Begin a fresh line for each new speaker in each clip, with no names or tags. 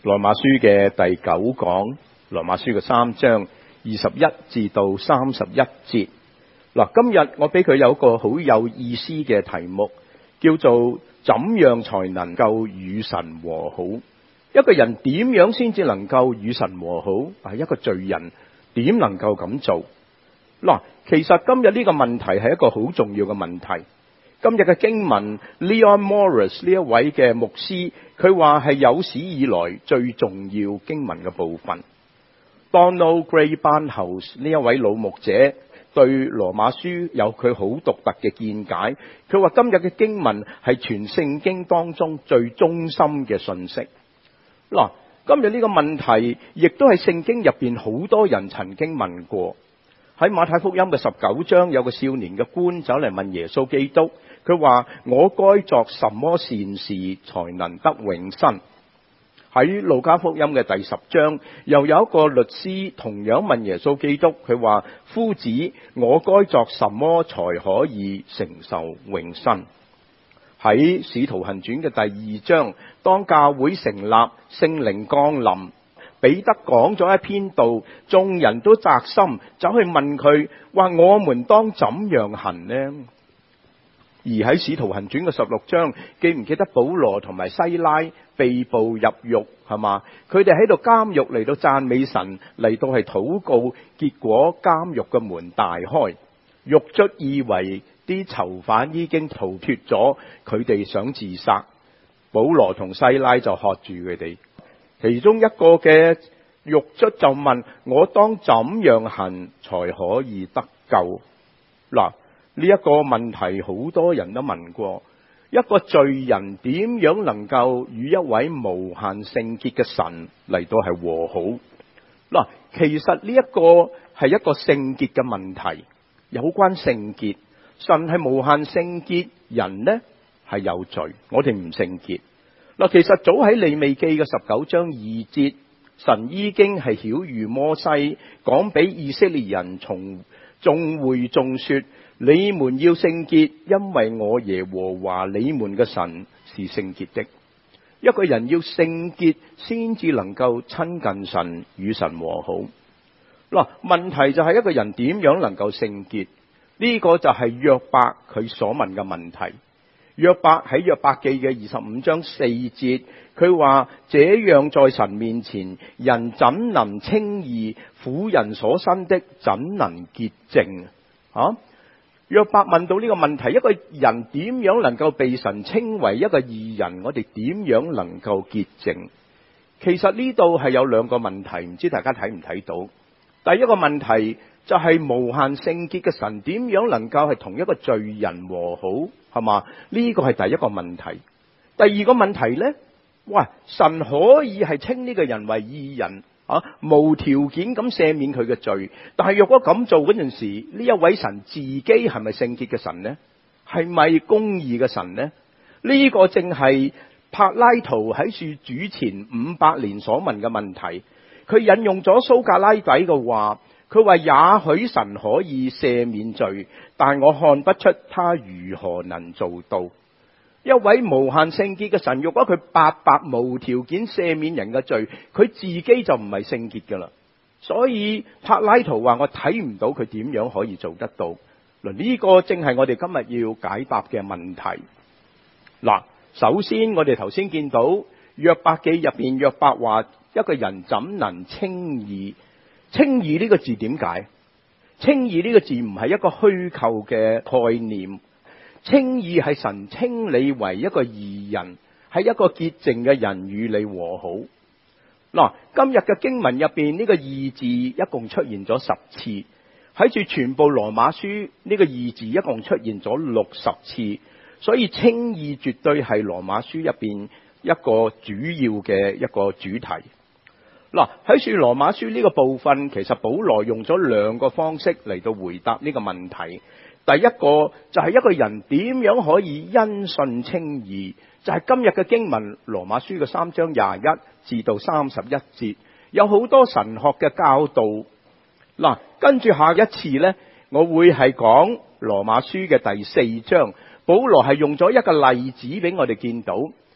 羅馬書嘅第9講，羅馬書嘅3章21至到31節。嗱，今日我俾佢有一個好有意思嘅題目，叫做怎樣才能夠與神和好？一個人點樣先至能夠與神和好？一個罪人點能夠咁做？嗱，其實今日呢個問題係一個好重要嘅問題。今日嘅經文 Leon Morris 呢一位嘅牧師，佢話係有史以來最重要經文嘅部分。Donald Grey Barnhouse 呢一位老牧者對羅馬書有佢好獨特嘅見解。佢話今日嘅經文係全聖經當中最中心嘅信息。嗱，今日呢個問題亦都係聖經入邊好多人曾經問過。喺馬太福音嘅19章，有個少年嘅官走嚟問耶穌基督，佢話：我該作什麼善事才能得永生？喺路加福音嘅第10章，又有一個律師同樣問耶穌基督，佢話：夫子，我該作什麼才可以承受永生？喺使徒行傳嘅第2章，當教會成立，聖靈降臨，彼得講咗一篇道，眾人都扎心，走去問佢話：我們當怎樣行呢？而喺使徒行傳嘅16章，記唔記得保羅同埋西拉被捕入獄，係嘛？佢哋喺度監獄嚟到讚美神，嚟到係禱告，結果監獄嘅門大開，獄卒以為啲囚犯已經逃脫咗，佢哋想自殺，保羅同西拉就喝住佢哋。其中一個嘅獄卒就問：我當怎樣行才可以得救？嗱，呢一個問題好多人都問過。一個罪人點樣能夠與一位無限聖潔嘅神嚟到係和好？嗱，其實呢一個係一個聖潔嘅問題，有關聖潔。神係無限聖潔，人呢係有罪，我哋唔聖潔。嗱，其實早喺利未記嘅19章2節，神已經係曉諭摩西，講俾以色列人從眾會眾說：你們要聖潔，因為我耶和華你們嘅神是聖潔的。一個人要聖潔，先至能夠親近神，與神和好。嗱，問題就係一個人點樣能夠聖潔？呢個就係約伯佢所問嘅問題。約伯喺約伯記嘅25章4節，佢話：這樣在神面前，人怎能稱義？婦人所生的怎能潔淨？約伯問到呢個問題，一個人點樣能夠被神稱為一個義人？我哋點樣能夠潔淨？其實呢度係有兩個問題，唔知大家睇唔睇到？第一個問題就係無限聖潔嘅神點樣能夠係同一個罪人和好，係嘛？呢個係第一個問題。第二個問題呢，神可以係稱呢個人為義人，無條件咁赦免佢嘅罪。但係若果咁做嗰陣時，呢一位神自己係咪聖潔嘅神呢？係咪公義嘅神呢？呢個正係柏拉圖喺樹主前500年所問嘅問題。佢引用咗蘇格拉底嘅話，佢話：也許神可以赦免罪，但我看不出他如何能做到。一位無限聖潔嘅神，如果佢白白無條件赦免人嘅罪，佢自己就唔係聖潔噶啦。所以柏拉圖話：我睇唔到佢點樣可以做得到。嗱，呢個正係我哋今日要解答嘅問題。嗱，首先我哋頭先見到約伯記入邊，約伯話：一個人怎能稱義？稱義呢個字點解？稱義呢個字唔係一個虛構嘅概念。稱義係神稱你為一個義人，係一個潔淨嘅人與你和好。嗱，今日嘅經文入邊呢個義字一共出現咗10次，喺住全部羅馬書呢個義字一共出現咗60次，所以稱義絕對係羅馬書入邊一個主要嘅一個主題。嗱，喺住羅馬書呢個部分，其實保羅用咗2個方式嚟到回答呢個問題。第一個就係一個人點樣可以因信稱義，就係今日嘅經文羅馬書嘅3章21至到31節，有好多神學嘅教導。嗱，跟住下一次呢，我會係講羅馬書嘅第4章，保羅係用咗一個例子俾我哋見到。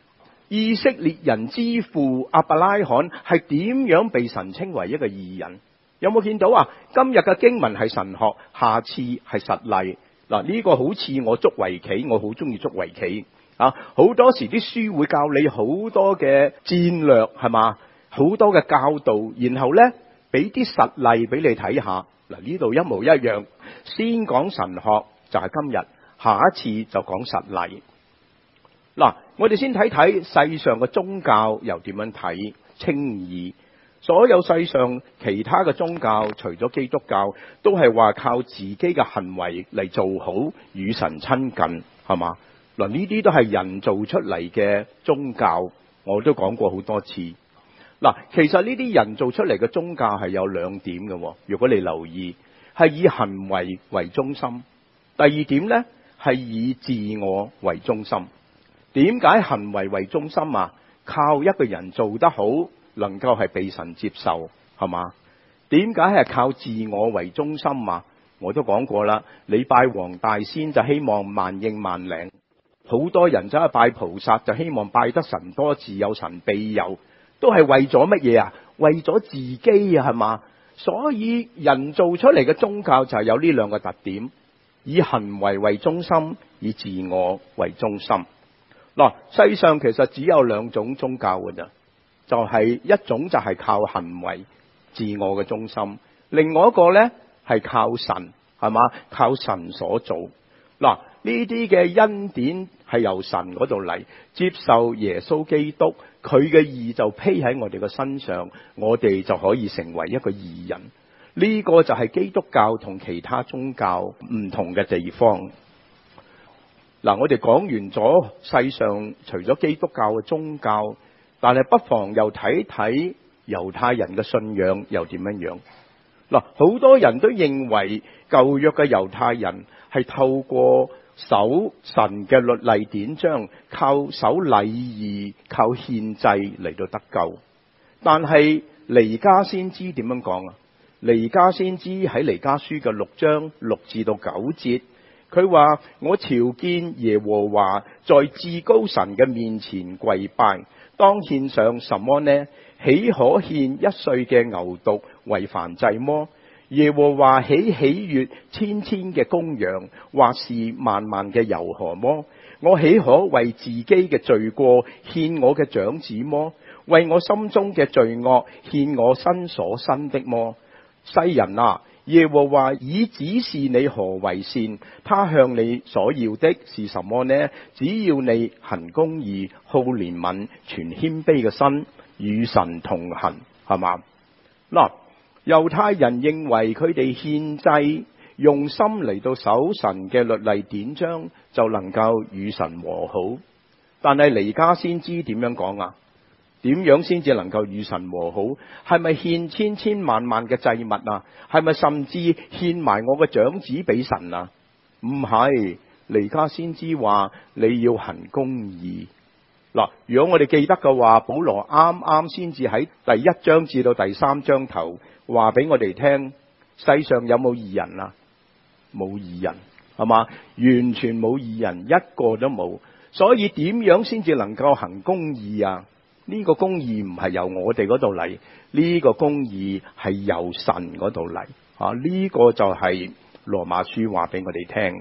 以色列人之父亞伯拉罕係點樣被神稱為一個義人？有冇見到啊？今日嘅經文係神學，下次係實例。嗱，呢個好似我捉圍棋，我好中意捉圍棋啊！好多時啲書會教你好多嘅戰略，係嘛？好多嘅教導，然後呢，俾啲實例俾你睇下。嗱，呢度一模一樣，先講神學就係今日，下一次就講實例。嗱，我哋先睇睇世上嘅宗教又點樣睇稱義。所有世上其他嘅宗教，除咗基督教，都係話靠自己嘅行為嚟做好與神親近，係嘛？嗱，呢啲都係人做出嚟嘅宗教，我都講過好多次。嗱，其實呢啲人做出嚟嘅宗教係有兩點嘅，如果你留意，係以行為為中心。第二點呢，係以自我為中心。點解行為為中心啊？靠一個人做得好，能夠係被神接受，係嘛？點解係靠自我為中心啊？我都講過啦，你拜黃大仙就希望萬應萬靈，好多人走去拜菩薩就希望拜得神多，自有神庇佑，都係為咗乜嘢啊？為咗自己啊，係嘛？所以人做出嚟嘅宗教就係有呢兩個特點，以行為為中心，以自我為中心。嗱，世上其實只有兩種宗教嘅咋，就係一種就係靠行為自我嘅中心，另外一個呢係靠神，係嘛？靠神所做。嗱，呢啲嘅恩典係由神嗰度嚟，接受耶穌基督，佢嘅義就披喺我哋嘅身上，我哋就可以成為一個義人。呢個就係基督教同其他宗教唔同嘅地方。嗱，我哋講完咗世上除咗基督教嘅宗教，但係不妨又睇睇猶太人嘅信仰又點樣樣。嗱，好多人都認為舊約嘅猶太人係透過守神嘅律例典章，靠守禮儀，靠獻祭嚟到得救。但係彌迦先知點樣講啊？彌迦先知喺彌迦書嘅6章6至到9節。佢話：我朝見耶和華在至高神嘅面前跪拜，當獻上什麼呢？豈可獻1歲嘅牛犢為燔祭麼？耶和華豈喜悅千千嘅公羊，或是萬萬嘅油河麼？我豈可為自己嘅罪過獻我嘅長子麼？為我心中嘅罪惡獻我身所生的麼？世人啊！耶和華已指示你何為善，他向你所要的是什麼呢？只要你行公義、好憐憫、存謙卑嘅心，與神同行，係嘛？嗱，猶太人認為佢哋獻祭用心嚟到守神嘅律例典章，就能夠與神和好。但係彌迦先知點樣講啊？點樣先至能夠與神和好？係咪獻千千萬萬嘅祭物啊？係咪甚至獻埋我嘅長子俾神啊？唔係，彌迦先知話你要行公義。嗱，如果我哋記得嘅話，保羅啱啱先至喺第1章至到第3章頭話俾我哋聽，世上有冇義人啊？冇義人，係嘛？完全冇義人，一個都冇。所以點樣先至能夠行公義啊？呢個公義唔係由我哋嗰度嚟，呢個公義係由神嗰度嚟。呢個就係羅馬書話俾我哋聽。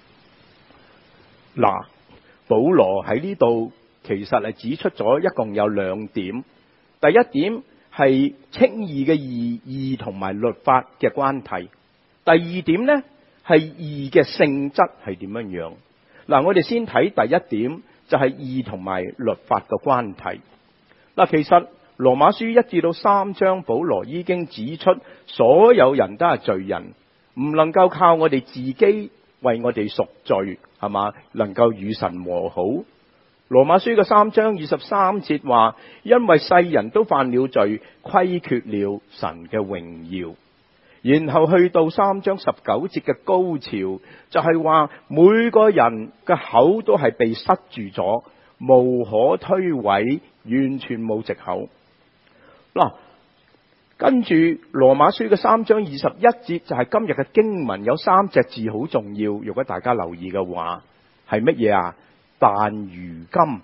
嗱，保羅喺呢度其實係指出咗一共有2點。第一點係稱義嘅義同埋律法嘅關係。第二點呢係義嘅性質係點樣樣。嗱，我哋先睇第一點，就係義同埋律法嘅關係。嗱，其實羅馬書1至到3章，保羅已經指出所有人都係罪人，唔能夠靠我哋自己為我哋贖罪，係嘛？能夠與神和好。羅馬書嘅3章23節話：因為世人都犯了罪，虧缺了神嘅榮耀。然後去到3章19節嘅高潮，就係話每個人嘅口都係被塞住咗，無可推諉，完全冇藉口。嗱，跟住羅馬書嘅3章21節就係今日嘅經文，有3隻字好重要，如果大家留意嘅話，係乜嘢啊？但如今，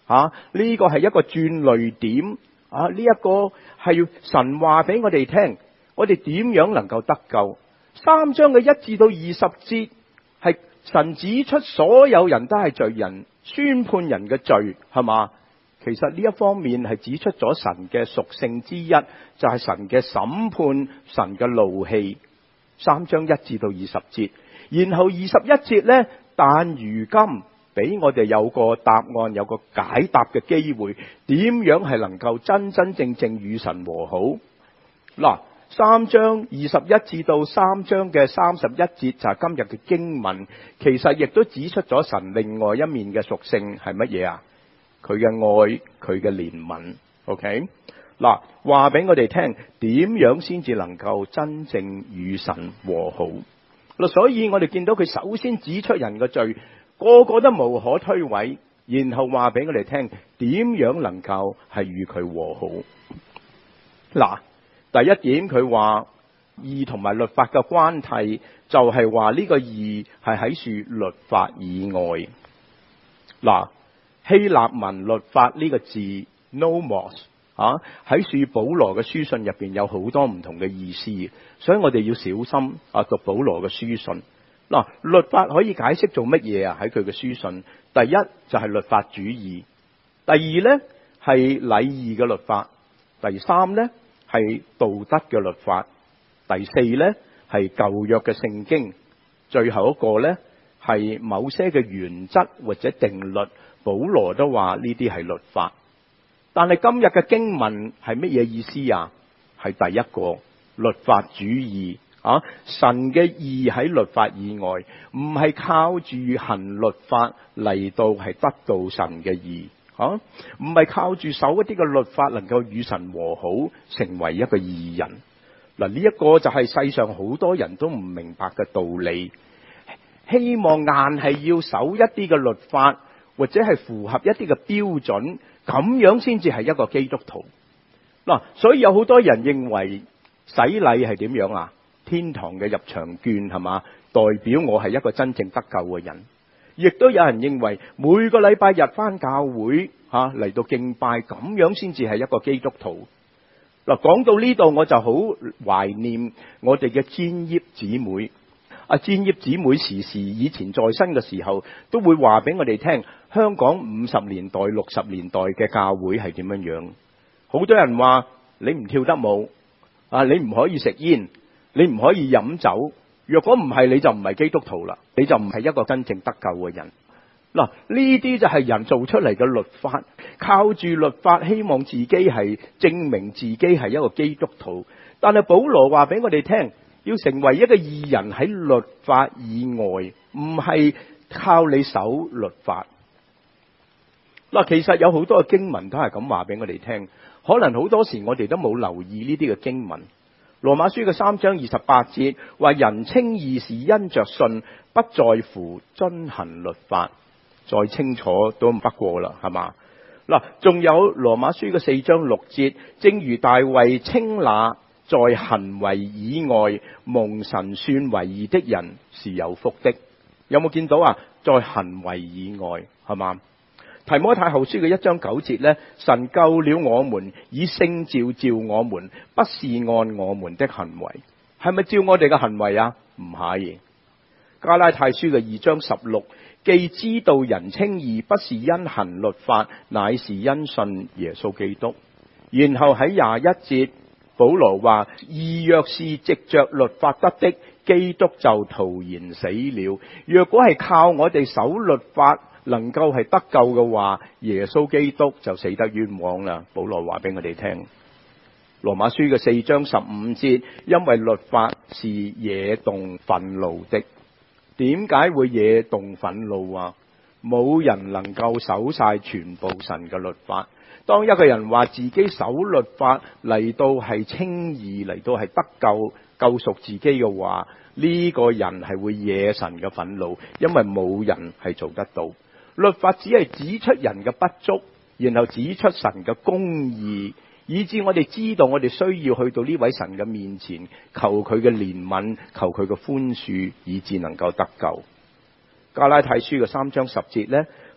呢個係一個轉捩點呢一個係神話俾我哋聽，我哋點樣能夠得救？3章嘅1至到20節係神指出所有人都係罪人，宣判人嘅罪，係嘛？其實呢一方面係指出咗神嘅屬性之一，就係神嘅審判，神嘅怒氣。3章1至到20節，然後21節呢，但如今俾我哋有個答案，有個解答嘅機會，點樣係能夠真真正正與神和好？嗱，3章21至到3章嘅31節就係今日嘅經文，其實亦都指出咗神另外一面嘅屬性係乜嘢啊？佢嘅愛，佢嘅憐憫。OK， 嗱，話俾我哋聽，點樣先至能夠真正與神和好？嗱，所以我哋見到佢首先指出人嘅罪，個個都無可推諉，然後話俾我哋聽，點樣能夠係與佢和好？嗱，第一點佢話義同埋律法嘅關係，就係話呢個義係喺處律法以外。嗱，希臘文律法呢個字 nomos 喺處保羅嘅書信入邊有好多唔同嘅意思，所以我哋要小心讀保羅嘅書信。嗱，律法可以解釋做乜嘢啊？喺佢嘅書信，第一就係律法主義，第二呢係禮儀嘅律法，第三呢係道德嘅律法，第四呢係舊約嘅聖經，最後一個呢係某些嘅原則或者定律。保羅都話呢啲係律法，但係今日嘅經文係乜嘢意思啊？係第一個律法主義神嘅義喺律法以外，唔係靠住行律法嚟到係得到神嘅義唔係靠住守一啲嘅律法能夠與神和好，成為一個義人。嗱，呢一個就係世上好多人都唔明白嘅道理，希望硬係要守一啲嘅律法，或者係符合一啲嘅標準，咁樣先至係一個基督徒。嗱，所以有好多人認為洗禮係點樣啊？天堂嘅入場券係嘛？代表我係一個真正得救嘅人。亦都有人認為每個禮拜日返教會嚟到敬拜，咁樣先至係一個基督徒。嗱，講到呢度我就好懷念我哋嘅詹葉姊妹。詹葉姊妹時時以前在生嘅時候，都會話俾我哋聽，香港50年代、60年代嘅教會係點樣樣。好多人話你唔跳得舞，你唔可以食煙，你唔可以飲酒。若果唔係，你就唔係基督徒啦，你就唔係一個真正得救嘅人。嗱，呢啲就係人做出嚟嘅律法，靠住律法希望自己係證明自己係一個基督徒。但係保羅話俾我哋聽，要成為一個義人喺律法以外，唔係靠你守律法。嗱，其實有好多嘅經文都係咁話俾我哋聽，可能好多時我哋都冇留意呢啲嘅經文。羅馬書嘅3章28節話，人稱義是因着信，不在乎遵行律法。再清楚都不過啦，係嘛？嗱，仲有羅馬書嘅4章6節，正如大衛稱那在行為以外蒙神算為義的人是有福的。有冇見到啊？在行為以外，係嘛？提摩太後書嘅1章9節呢，神救了我們，以聖召召我們，不是按我們的行為。係咪照我哋嘅行為啊？唔係。加拉太書嘅2章16，既知道人稱義不是因行律法，乃是因信耶穌基督。然後喺21節，保羅話，義若是藉着律法得的，基督就徒然死了。若果係靠我哋守律法能夠係得救嘅話，耶穌基督就死得冤枉啦。保羅話俾我哋聽，羅馬書嘅4章15節，因為律法是惹動憤怒的。點解會惹動憤怒啊？冇人能夠守晒全部神嘅律法。當一個人話自己守律法嚟到係稱義，嚟到係得救救贖自己嘅話，呢個人係會惹神嘅憤怒，因為冇人係做得到。律法只係指出人嘅不足，然後指出神嘅公義，以致我哋知道我哋需要去到呢位神嘅面前，求佢嘅憐憫，求佢嘅寬恕，以致能夠得救。加拉太書嘅3章10節呢，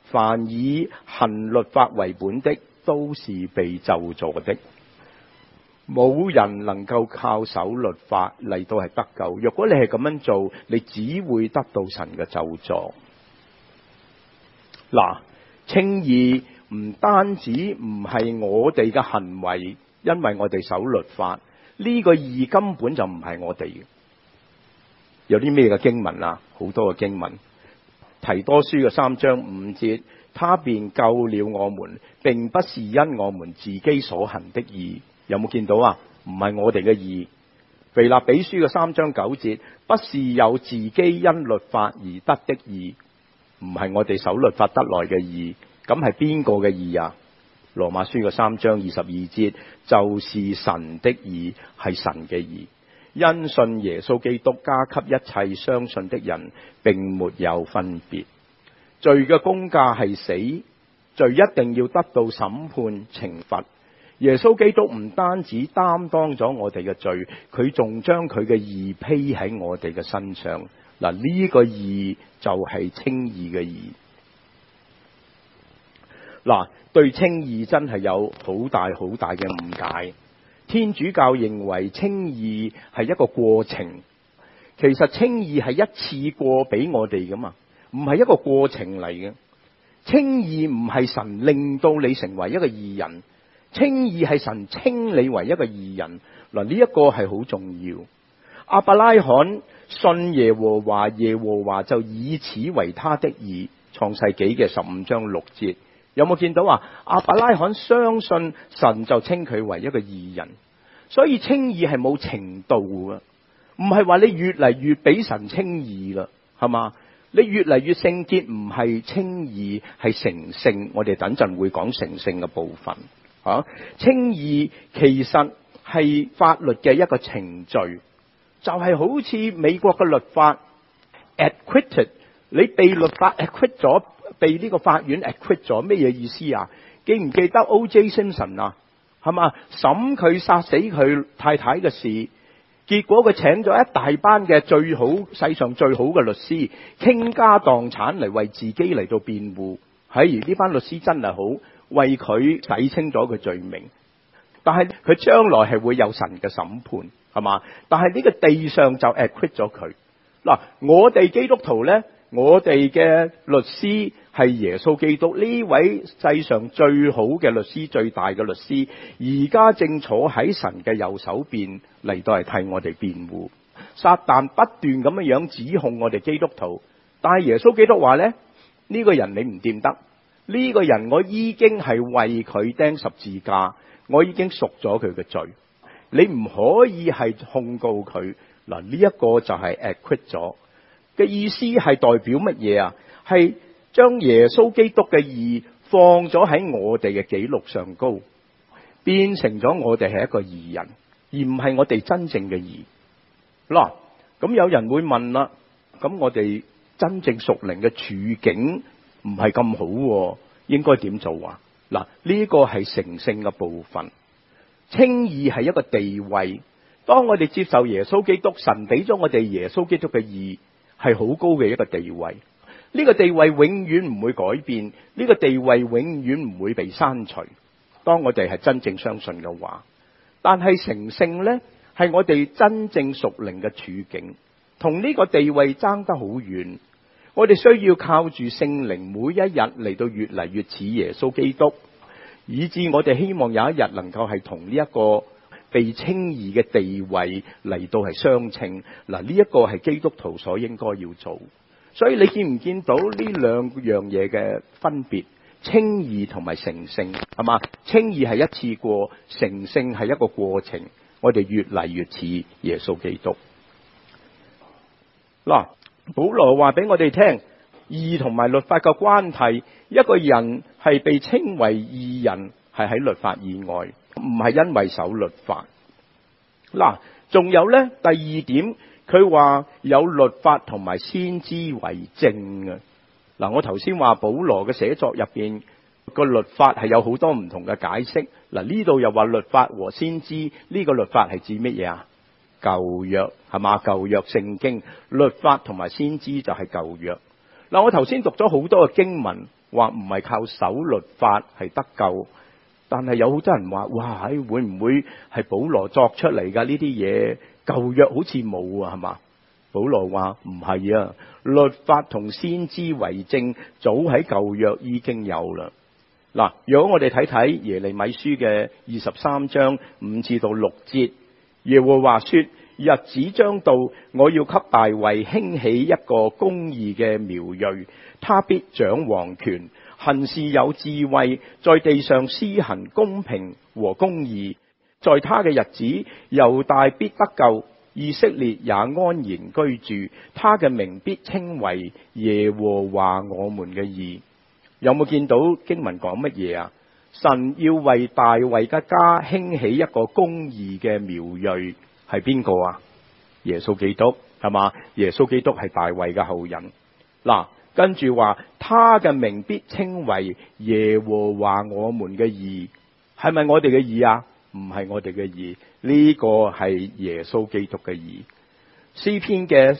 凡以行律法為本的，都是被咒詛的。冇人能夠靠守律法嚟到係得救。若果你係咁樣做，你只會得到神嘅咒詛。嗱，稱義唔單止唔係我哋嘅行為，因為我哋守律法，呢個義根本就唔係我哋嘅。有啲咩嘅經文啊？好多嘅經文，提多書嘅3章5節，他便救了我們，並不是因我們自己所行的義。有冇見到啊？唔係我哋嘅義。腓立比書嘅3章9節，不是有自己因律法而得的義，唔係我哋守律法得來嘅義。咁係邊個嘅義啊？羅馬書嘅3章22節，就是神的義，係神嘅義。因信耶穌基督加給一切相信的人，並沒有分別。罪嘅工價係死，罪一定要得到審判懲罰。耶穌基督唔單止擔當咗我哋嘅罪，佢仲將佢嘅義披喺我哋嘅身上。嗱，呢個義就係稱義嘅義。嗱，對稱義真係有好大好大嘅誤解。天主教認為稱義係一個過程，其實稱義係一次過俾我哋噶嘛，唔係一個過程嚟嘅。稱義唔係神令到你成為一個義人，稱義係神稱你為一個義人。嗱，呢一個係好重要。亞伯拉罕信耶和華，耶和華就以此為他的義。創世紀嘅15章6節。有冇見到啊？亞伯拉罕相信神就稱佢為一個義人，所以稱義係冇程度嘅，唔係話你越嚟越俾神稱義啦，係嘛？你越嚟越聖潔唔係稱義，係成聖。我哋等陣會講成聖嘅部分。稱義其實係法律嘅一個程序，就係好似美國嘅律法 acquitted， 你被律法 acquit 咗。被呢個法院 acquit 咗，咩嘢意思啊？記唔記得 O.J. Simpson 啊？係嘛？審佢殺死佢太太嘅事，結果佢請咗一大班嘅最好世上最好嘅律師，傾家蕩產嚟為自己嚟到辯護。係呢班律師真係好，為佢洗清咗佢罪名。但係佢將來係會有神嘅審判，係嘛？但係呢個地上就 acquit 咗佢。嗱，我哋基督徒咧，我哋嘅律師係耶穌基督，呢位世上最好嘅律師，最大嘅律師，而家正坐喺神嘅右手邊嚟到係替我哋辯護。撒旦不斷咁樣指控我哋基督徒，但係耶穌基督話咧，呢個人你唔掂得，呢個人我已經係為佢釘十字架，我已經贖咗佢嘅罪，你唔可以係控告佢。嗱，呢一個就係 acquit 咗嘅意思，係代表乜嘢啊？係將耶穌基督嘅義放咗喺我哋嘅記錄上高，變成咗我哋係一個義人，而唔係我哋真正嘅義。嗱，咁有人會問啦，咁我哋真正屬靈嘅處境唔係咁好，應該點做啊？嗱，呢個係成聖嘅部分。稱義係一個地位，當我哋接受耶穌基督，神俾咗我哋耶穌基督嘅義，係好高嘅一個地位。呢個地位永遠唔會改變，呢個地位永遠唔會被刪除。當我哋係真正相信嘅話，但係成聖呢，係我哋真正屬靈嘅處境，同呢個地位爭得好遠。我哋需要靠住聖靈，每一日嚟到越嚟越似耶穌基督，以致我哋希望有一日能夠係同呢一個被稱義嘅地位嚟到係相稱。嗱，呢一個係基督徒所應該要做。所以你見唔見到呢兩樣嘢嘅分別？稱義同埋成聖，係嘛？稱義係一次過，成聖係一個過程。我哋越嚟越似耶穌基督。嗱，保羅話俾我哋聽，義同埋律法嘅關係，一個人係被稱為義人，係喺律法以外，唔係因為守律法。嗱，仲有呢，第二點，佢話有律法同埋先知為證啊。嗱，我頭先話保羅嘅寫作入邊個律法係有好多唔同嘅解釋。嗱，呢度又話律法和先知，呢個律法係指乜嘢啊？舊約，係嘛？舊約聖經律法同埋先知就係舊約。嗱，我頭先讀咗好多嘅經文， 話唔係靠守律法係得救，但係有好多人話，哇，會唔會係保羅作出嚟㗎？呢啲嘢舊約好似冇啊，係嘛？保羅話唔係啊，律法同先知為證，早喺舊約已經有啦。嗱，如果我哋睇睇耶利米書嘅23章5至到6節，耶和華說：日子將到，我要給大衛興起一個公義嘅苗裔，他必掌王權，行事有智慧，在地上施行公平和公義。在他嘅日子，猶大必得救，以色列也安然居住，他嘅名必稱為耶和華我們嘅義。有冇見到經文講乜嘢啊？神要為大衛嘅家興起一個公義嘅苗裔，係邊個啊？耶穌基督，係嘛？耶穌基督係大衛嘅後人。嗱，跟住話他嘅名必稱為耶和華我們嘅義，係咪我哋嘅義啊？唔係我哋嘅義，呢個係耶穌基督嘅義。詩篇嘅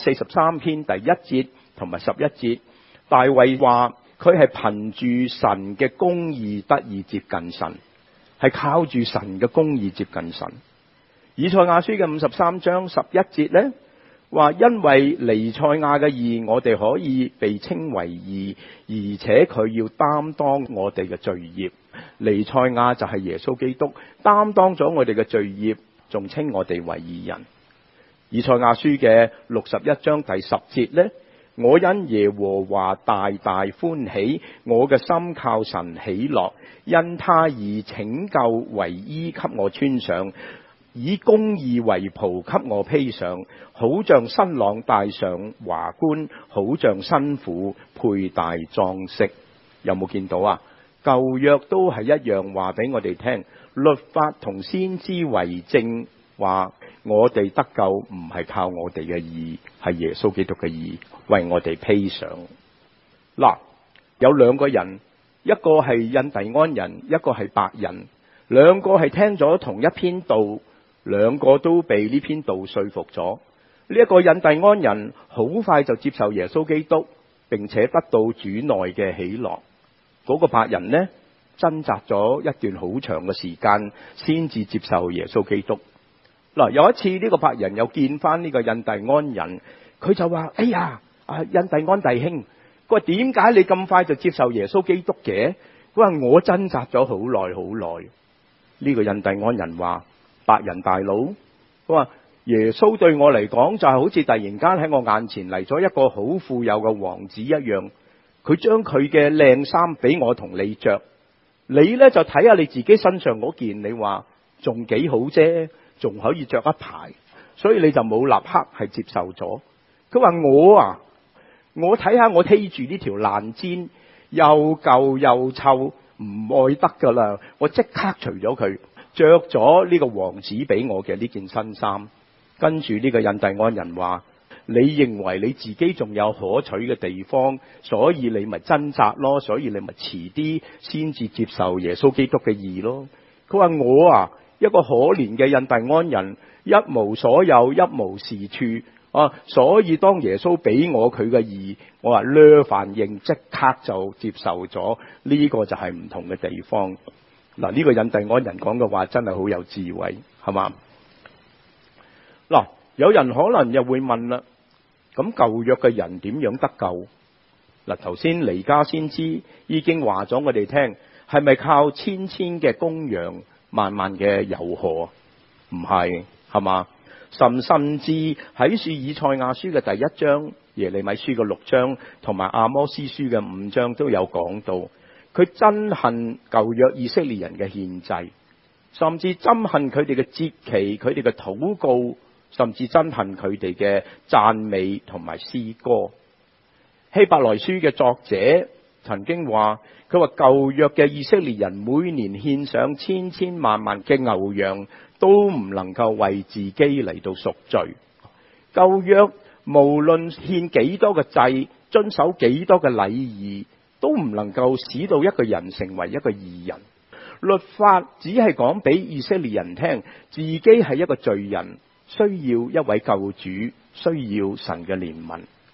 143篇第1節同埋11節，大衛話佢係憑住神嘅公義得以接近神，係靠住神嘅公義接近神。以賽亞書嘅53章11節呢，話因為彌賽亞嘅義，我哋可以被稱為義，而且佢要擔當我哋嘅罪孽。彌賽亞就係耶穌基督，擔當咗我哋嘅罪孽，仲稱我哋為義人。以賽亞書嘅61章第10節呢，我因耶和華大大歡喜，我嘅心靠神喜樂，因他以拯救為衣給我穿上，以公義為袍給我披上，好像新郎戴上華冠，好像新婦佩戴裝飾。有冇見到啊？舊約都係一樣話俾我哋聽，律法同先知為證，話我哋得救唔係靠我哋嘅義，係耶穌基督嘅義為我哋披上。嗱，有兩個人，一個係印第安人，一個係白人，兩個係聽咗同一篇道，兩個都被呢篇道說服咗。呢一個印第安人好快就接受耶穌基督，並且得到主內嘅喜樂。嗰個白人呢，掙扎咗一段好長嘅時間，先至接受耶穌基督。嗱，有一次呢個白人又見翻呢個印第安人，佢就話：哎呀，印第安弟兄，佢話點解你咁快就接受耶穌基督嘅？佢話我掙扎咗好耐好耐。呢個印第安人話：白人大佬，佢話耶穌對我嚟講就係好似突然間喺我眼前嚟咗一個好富有嘅王子一樣。佢將佢嘅靚衫俾我同你着，你呢就睇下你自己身上嗰件，你話仲幾好啫，仲可以着一排，所以你就冇立刻係接受咗。佢話我睇下我披住呢條爛氈，又舊又臭，唔愛得噶啦，我即刻除咗佢，着咗呢個王子俾我嘅呢件新衫。跟住呢個印第安人話：你認為你自己仲有可取嘅地方，所以你咪掙扎咯，所以你咪遲啲先至接受耶穌基督嘅義咯。佢話我一個可憐嘅印第安人，一無所有，一無是處所以當耶穌俾我佢嘅義，我話反應即刻就接受咗。呢個就係唔同嘅地方。嗱，呢個印第安人講嘅話真係好有智慧，係嘛？嗱，有人可能又會問啦，咁舊約嘅人點樣得救？嗱，頭先彌迦先知已經話咗我哋聽，係咪靠千千嘅公羊，萬萬嘅油河？唔係，係嘛？甚至喺以賽亞書嘅第1章、耶利米書嘅6章同埋阿摩司書嘅5章都有講到，佢憎恨舊約以色列人嘅獻祭，甚至憎恨佢哋嘅節期、佢哋嘅禱告，甚至憎恨佢哋嘅讚美同埋詩歌。希伯來書嘅作者曾經話，佢話舊約嘅以色列人每年獻上千千萬萬嘅牛羊，都唔能夠為自己嚟到贖罪。舊約無論獻幾多嘅祭，遵守幾多嘅禮儀，都唔能夠使到一個人成為一個義人。律法只係講俾以色列人聽，自己係一個罪人，需要一位救主，需要神嘅憐憫。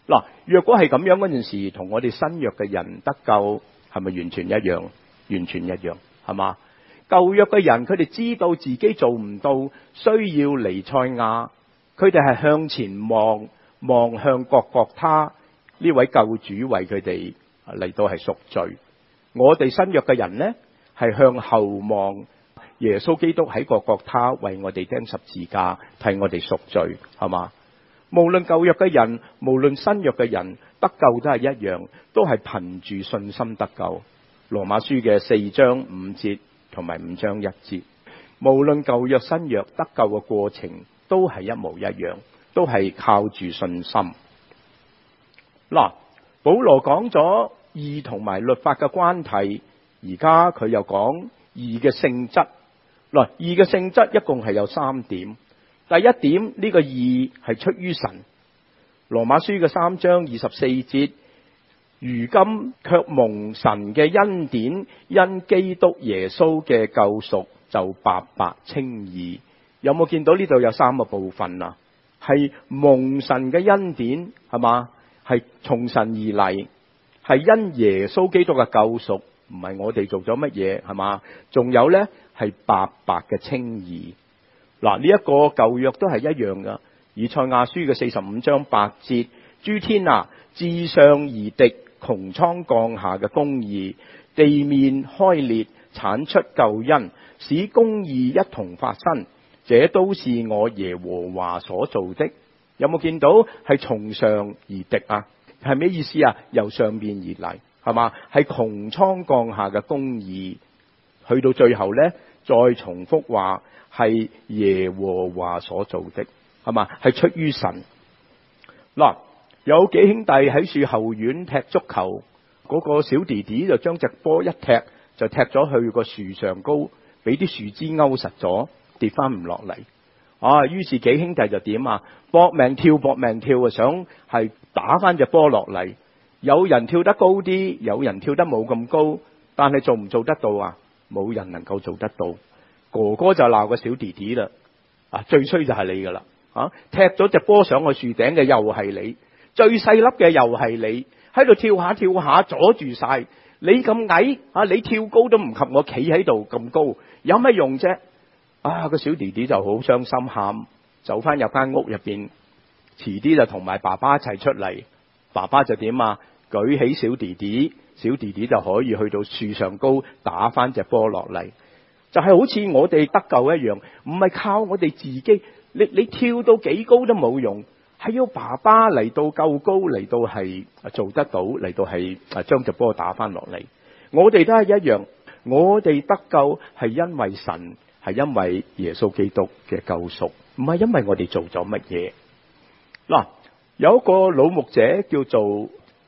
嗱，若果係咁樣嗰陣時，同我哋新約嘅人得救係咪完全一樣？完全一樣，係嘛？舊約嘅人佢哋知道自己做唔到，需要彌賽亞，佢哋係向前望，望向各各他呢位救主為佢哋嚟到係贖罪。我哋新約嘅人呢，係向後望，耶穌基督喺各各他為我哋釘十字架，替我哋贖罪，係嘛？無論舊約嘅人，無論新約嘅人，得救都係一樣，都係憑住信心得救。羅馬書嘅4章5節同埋5章1節，無論舊約新約得救嘅過程都係一模一樣，都係靠住信心。嗱，保羅講咗義同埋律法嘅關係，而家佢又講義嘅性質。嗱，義嘅性質一共係有3點。第一點，呢個義係出於神。羅馬書嘅3章24節，如今卻蒙神嘅恩典，因基督耶穌嘅救贖就白白稱義。有冇見到呢度有3個部分啊？係蒙神嘅恩典，係嘛？係從神而嚟，係因耶穌基督嘅救贖，唔係我哋做咗乜嘢，係嘛？仲有呢，係白白嘅稱義。嗱，呢一個舊約都係一樣噶。以賽亞書嘅45章8節，諸天啊，自上而滴，穹蒼降下嘅公義，地面開裂，產出救恩，使公義一同發生，這都是我耶和華所做的。有冇見到係從上而滴啊？係咩意思啊？由上邊而嚟，係嘛？係穹蒼降下嘅公義，去到最後呢，再重複話係耶和華所做的，係嘛？係出於神。嗱，有幾兄弟喺樹後院踢足球，嗰個小弟弟就將隻波一踢，就踢咗去個樹上高，俾啲樹枝勾實咗，跌翻唔落嚟。於是幾兄弟就點啊？搏命跳啊，想係打翻隻波落嚟。有人跳得高啲，有人跳得冇咁高，但係做唔做得到啊？冇人能夠做得到。哥哥就鬧個小弟弟啦，最衰就係你噶啦，踢咗隻波上去樹頂嘅又係你，最細粒嘅又係你，喺度跳下阻住晒。你咁矮，你跳高都唔及我企喺度咁高，有乜用啫？個小弟弟就好傷心，喊，走翻入間屋入邊，遲啲就同埋爸爸一齊出嚟。爸爸就點啊？舉起小弟弟，小弟弟就可以去到樹上高打翻隻波落嚟。就係好似我哋得救一樣，唔係靠我哋自己，你跳到幾高都冇用，係要爸爸嚟到夠高，嚟到係做得到，嚟到係將隻波打翻落嚟。我哋都係一樣，我哋得救係因為神，係因為耶穌基督嘅救贖，唔係因為我哋做咗乜嘢。嗱，有一個老牧者叫做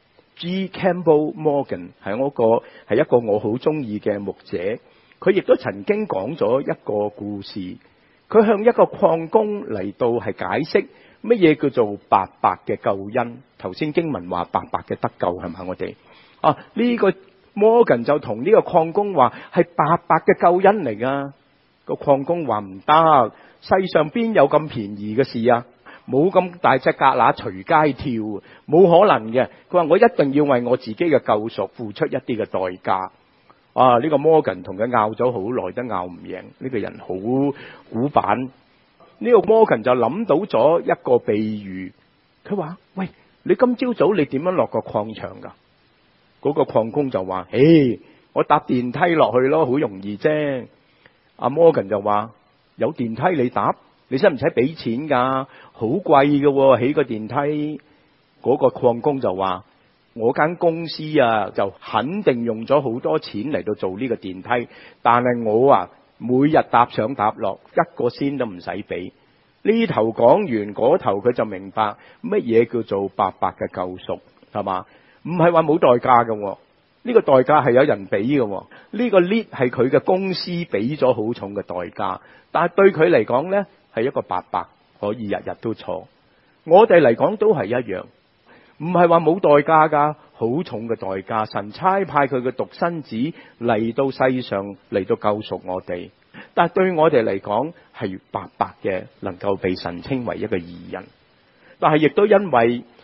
G. Campbell Morgan， 係一個我好中意嘅牧者。佢亦都曾經講咗一個故事，佢向一個礦工嚟到係解釋乜嘢叫做白白嘅救恩。頭先經文話白白嘅得救，係咪我哋呢個 Morgan 就同呢個礦工話係白白嘅救恩嚟噶。個礦工話唔得，世上邊有咁便宜嘅事啊？冇咁大隻蛤乸隨街跳，冇可能嘅。佢話我一定要為我自己嘅救贖付出一啲嘅代價。呢個 Morgan 同佢拗咗好耐都拗唔贏，呢個人好古板。呢個 Morgan 就諗到咗一個比喻，佢話：喂，你今朝早你點樣落個礦場噶？嗰個礦工就話：我搭電梯落去咯，好容易啫。阿 Morgan 就話：有電梯你搭，你使唔使俾錢噶？好貴嘅，起個電梯。嗰個礦工就話：我間公司就肯定用咗好多錢嚟到做呢個電梯，但係我每日搭上搭落一個仙都唔使俾。呢頭講完，嗰頭佢就明白乜嘢叫做白白嘅救贖，係嘛？唔係話冇代價嘅，呢個代價係有人俾嘅。呢個 lead 係佢嘅公司俾咗好重嘅代價，但係對佢嚟講呢，係一個白白可以日日都坐。我哋嚟講都係一樣。唔係話冇代價噶，好重嘅代價。神差派佢嘅獨生子嚟到世上，嚟到救贖我哋。但係對我哋嚟講係白白嘅，能夠被神稱為一個義人。但係亦都因為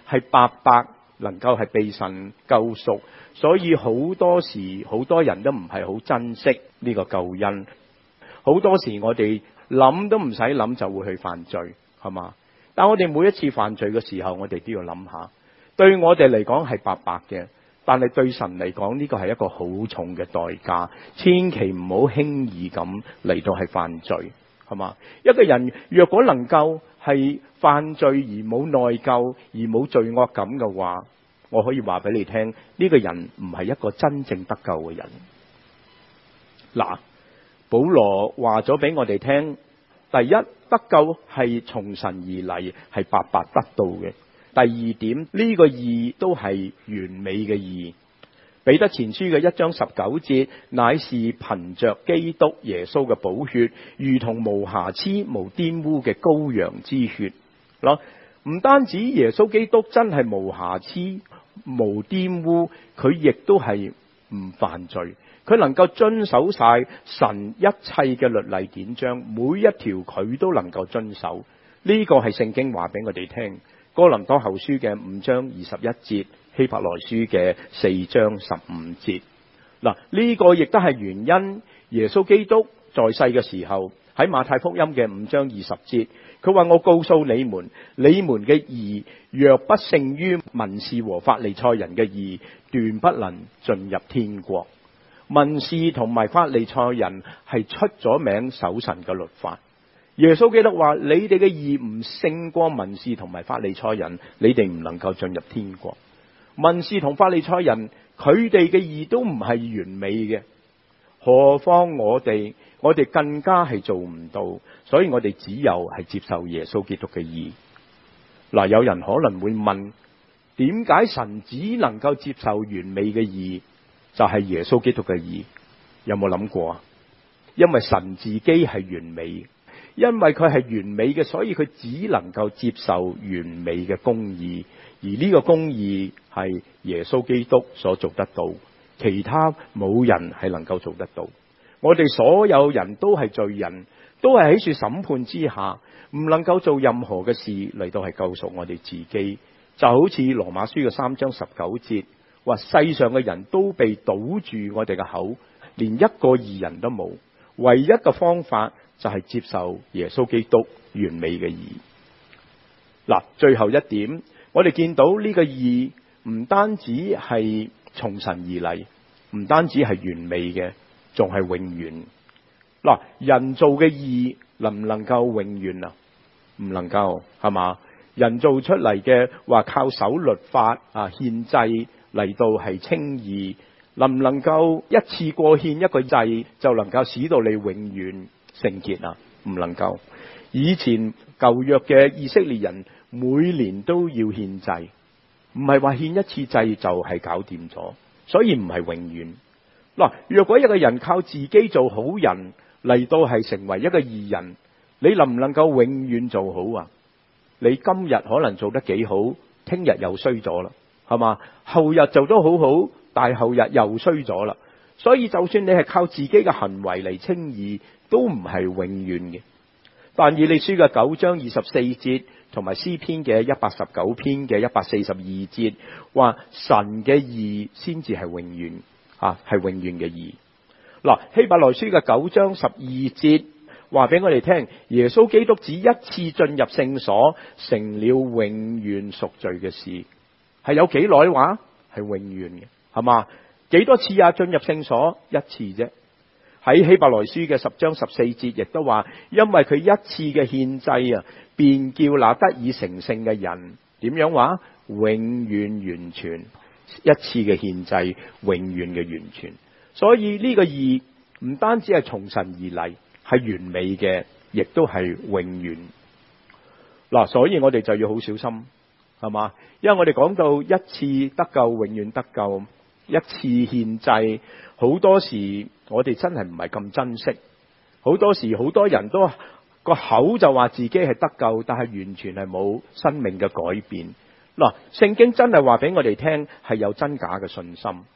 係白白能夠係被神救贖，所以好多時好多人都唔係好珍惜呢個救恩。好多時我哋諗都唔使諗就會去犯罪，係嘛？但我哋每一次犯罪嘅時候，我哋都要諗下，對我哋嚟講係白白嘅，但係對神嚟講呢個係一個好重嘅代價，千祈唔好輕易咁嚟到係犯罪，係嘛？一個人若果能夠係犯罪而冇內疚而冇罪惡感嘅話，我可以話俾你聽，呢個人唔係一個真正得救嘅人。嗱，保羅話咗俾我哋聽，第一，得救係從神而嚟，係白白得到嘅。第二點，呢個義都係完美嘅義。彼得前書嘅1章19節，乃是憑着基督耶穌嘅寶血，如同無瑕疵無玷污嘅羔羊之血。嗱，唔單止耶穌基督真係無瑕疵無玷污，佢亦都係唔犯罪。佢能夠遵守晒神一切嘅律例典章，每一條佢都能夠遵守。呢個係聖經話俾我哋聽。哥林多後書嘅5章21節，希伯來書嘅4章15節。嗱，呢個亦都係原因。耶穌基督在世嘅時候，喺馬太福音嘅5章20節，佢話：我告訴你們，你們嘅義若不勝於文士和法利賽人嘅義，斷不能進入天國。文士同埋法利賽人係出咗名守神嘅律法。耶穌基督話：你哋嘅義唔勝過文士同埋法利賽人，你哋唔能夠進入天國。文士同法利賽人佢哋嘅義都唔係完美嘅，何況我哋更加係做唔到，所以我哋只有係接受耶穌基督嘅義。嗱，有人可能會問，點解神只能夠接受完美嘅義？就係耶穌基督嘅義，有冇諗過啊？因為神自己係完美，因為佢係完美嘅，所以佢只能夠接受完美嘅公義，而呢個公義係耶穌基督所做得到，其他冇人係能夠做得到。我哋所有人都係罪人，都係喺處審判之下，唔能夠做任何嘅事嚟到係救贖我哋自己。就好似羅馬書嘅3章19節。話世上嘅人都被堵住我哋嘅口，連一個義人都冇。唯一嘅方法就係接受耶穌基督完美嘅義。嗱，最後一點，我哋見到呢個義唔單止係從神而嚟，唔單止係完美嘅，仲係永遠。嗱，人做嘅義能唔能夠永遠啊？唔能夠，係嘛？人做出嚟嘅話靠守律法啊，獻祭嚟到係稱義，能唔能夠一次過獻一個祭就能夠使到你永遠聖潔啊？唔能夠。以前舊約嘅以色列人每年都要獻祭，唔係話獻一次祭就係搞掂咗，所以唔係永遠。嗱，若果一個人靠自己做好人嚟到係成為一個義人，你能唔能夠永遠做好啊？你今日可能做得幾好，聽日又衰咗啦，係嘛？後日做得好好，大後日又衰咗啦。所以就算你係靠自己嘅行為嚟稱義，都唔係永遠嘅。但以理書嘅9章24節同埋詩篇嘅119篇嘅142節話，神嘅義先至係永遠啊，係永遠嘅義。嗱，希伯來書嘅9章12節話俾我哋聽，耶穌基督只一次進入聖所，成了永遠贖罪嘅事。係有幾耐話？係永遠嘅，係嘛？幾多次啊？進入聖所一次啫。喺希伯來書嘅10章14節亦都話，因為佢一次嘅獻祭啊，便叫那得以成聖嘅人點樣話？永遠完全。一次嘅獻祭，永遠嘅完全。所以呢個義唔單止係從神而嚟，係完美嘅，亦都係永遠。嗱，所以我哋就要好小心，係嘛？因為我哋講到一次得救，永遠得救，一次獻祭，好多時我哋真係唔係咁珍惜。好多時好多人都個口就話自己係得救，但係完全係冇生命嘅改變。嗱，聖經真係話俾我哋聽係有真假嘅信心。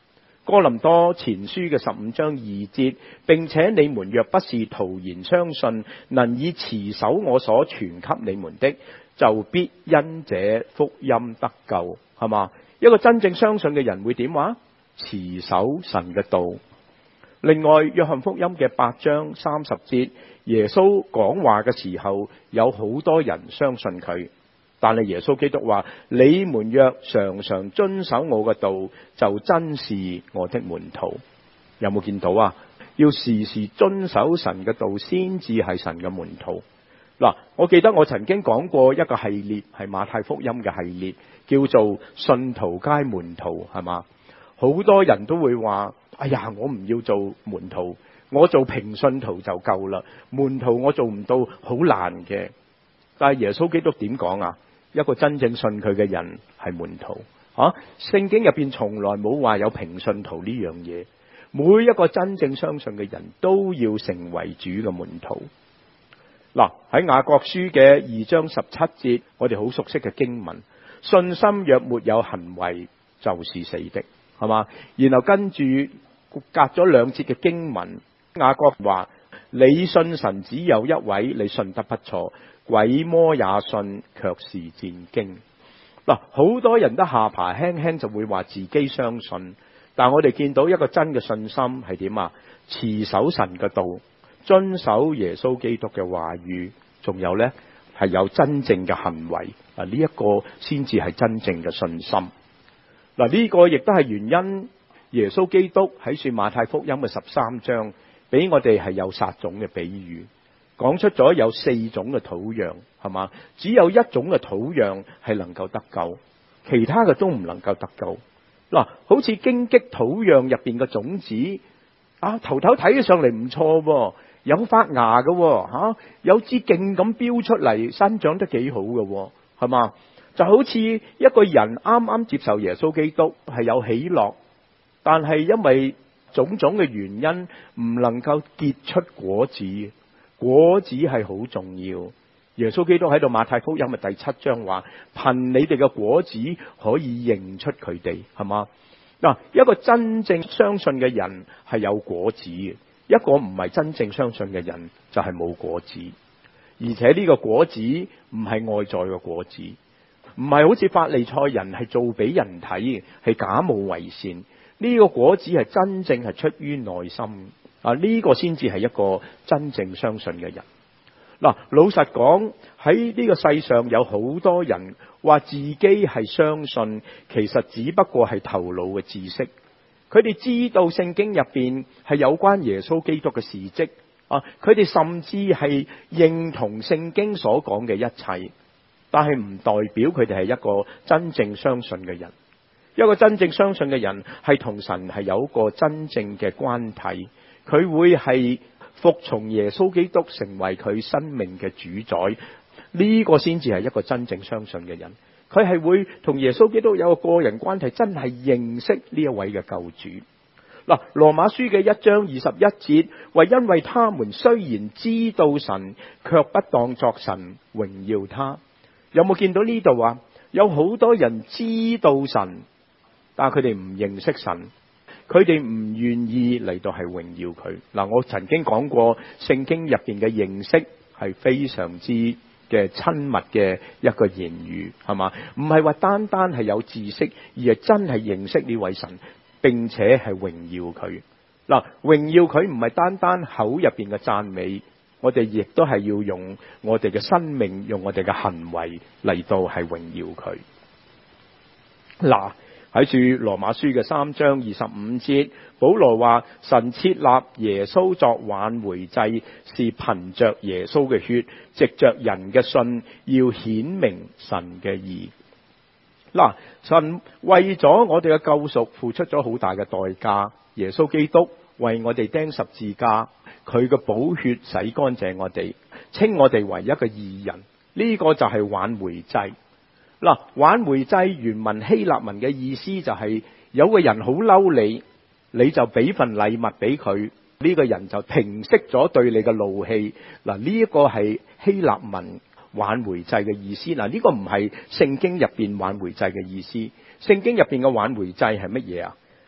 哥林多前書嘅15章2節，並且你們若不是徒然相信，能以持守我所傳給你們的，就必因這福音得救，係嘛？一個真正相信嘅人會點話？持守神嘅道。另外，約翰福音嘅8章30節，耶穌講話嘅時候，有好多人相信佢。但係耶穌基督話：你們若常常遵守我嘅道，就真是我的門徒。有冇見到啊？要時時遵守神嘅道，先至係神嘅門徒。嗱，我記得我曾經講過一個系列，係馬太福音嘅系列，叫做信徒皆門徒，係嘛？好多人都會話：哎呀，我唔要做門徒，我做平信徒就夠啦，門徒我做唔到，好難嘅。但係耶穌基督點講啊？一個真正信佢嘅人係門徒。聖經入邊從來冇話有平信徒呢樣嘢。每一個真正相信嘅人都要成為主嘅門徒。嗱，喺雅各書嘅2章17節，我哋好熟悉嘅經文：信心若沒有行為，就是死的，係嘛？然後跟住隔咗2節嘅經文，雅各話：你信神只有一位，你信得不錯。鬼魔也信，卻是戰驚。嗱，好多人都下巴輕輕就會話自己相信，但我哋見到一個真嘅信心係點啊？持守神嘅道，遵守耶穌基督嘅話語，仲有呢係有真正嘅行為。呢一個先至係真正嘅信心。嗱，呢個亦都係原因，耶穌基督喺說馬太福音嘅13章，俾我哋係有撒種嘅比喻。講出咗有4種嘅土壤，係嘛？只有一種嘅土壤係能夠得救，其他嘅都唔能夠得救。嗱，好似荊棘土壤入邊嘅種子，頭睇起上嚟唔錯，有發芽嘅，有支勁咁飆出嚟，生長得幾好嘅，係嘛？就好似一個人啱啱接受耶穌基督，係有喜樂，但係因為種種嘅原因，唔能夠結出果子。果子係好重要。耶穌基督喺度馬太福音嘅第7章話：憑你哋嘅果子可以認出佢哋，係嘛？嗱，一個真正相信嘅人係有果子嘅，一個唔係真正相信嘅人就係冇果子。而且呢個果子唔係外在嘅果子，唔係好似法利賽人係做俾人睇，係假冒為善。呢個果子係真正係出於內心。呢個先至係一個真正相信嘅人。嗱，老實講，喺呢個世上有好多人話自己係相信，其實只不過係頭腦嘅知識。佢哋知道聖經入邊係有關耶穌基督嘅事蹟，佢哋甚至係認同聖經所講嘅一切，但係唔代表佢哋係一個真正相信嘅人。一個真正相信嘅人係同神係有一個真正嘅關係。佢會係服從耶穌基督，成為佢生命嘅主宰。呢個先至係一個真正相信嘅人。佢係會同耶穌基督有個個人關係，真係認識呢一位嘅救主。嗱，羅馬書嘅1章21節話：因為他們雖然知道神，卻不當作神榮耀他。有冇見到呢度啊？有好多人知道神，但係佢哋唔認識神。佢哋唔願意嚟到係榮耀佢。嗱，我曾經講過，聖經入邊嘅認識係非常之嘅親密嘅一個言語，係嘛？唔係話單單係有知識，而係真係認識呢位神，並且係榮耀佢。嗱，榮耀佢唔係單單口入邊嘅讚美，我哋亦都係要用我哋嘅生命，用我哋嘅行為嚟到係榮耀佢。嗱，喺住羅馬書嘅3章25節，保羅話：神設立耶穌作挽回祭，是憑着耶穌嘅血，藉着人嘅信，要顯明神嘅義。嗱，神為咗我哋嘅救贖，付出咗好大嘅代價。耶穌基督為我哋釘十字架，佢嘅寶血洗乾淨我哋，稱我哋為一個義人。呢個就係挽回祭。嗱，挽回祭原文希臘文嘅意思就係有個人好嬲你，你就俾份禮物俾佢，呢個人就平息咗對你嘅怒氣。嗱，呢一個係希臘文挽回祭嘅意思。嗱，呢個唔係聖經入邊挽回祭嘅意思。聖經入邊嘅挽回祭係乜嘢啊？